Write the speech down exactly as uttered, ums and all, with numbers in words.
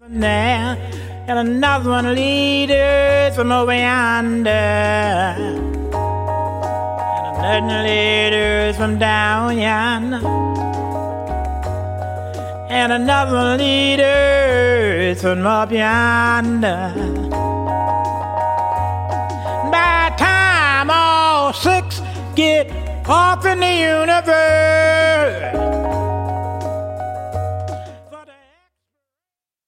there, and another one leaders from over yonder, and another leaders from down yonder, and another one leaders from up yonder. By the time all six get off in the universe,